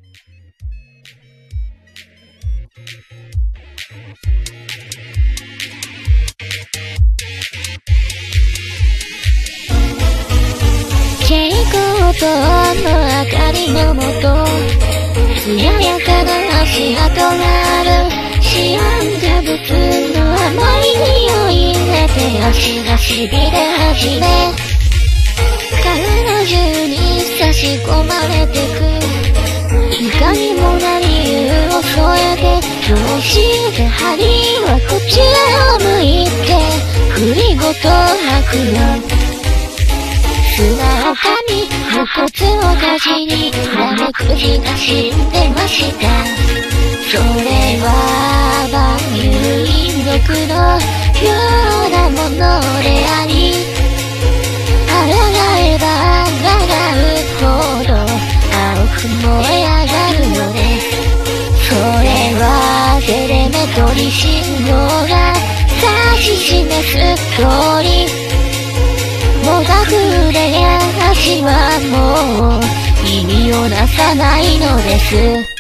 蛍光灯の明かりのもと、艶やかな足跡がある。シアン化物の甘い匂いで手足がしびれ始め、体中に差し込まれてく。いかにもな理由を添えて、どうして針はこちらを向いて振りごと吐くの。砂丘に無骨をかじりナメクジが死んでました。それは万有引力のようなものであり、抗えば抗うほど青く燃え上がるのです。それはテレメトリ信号が指し示す通り、もがく腕や足はもう意味をなさないのです。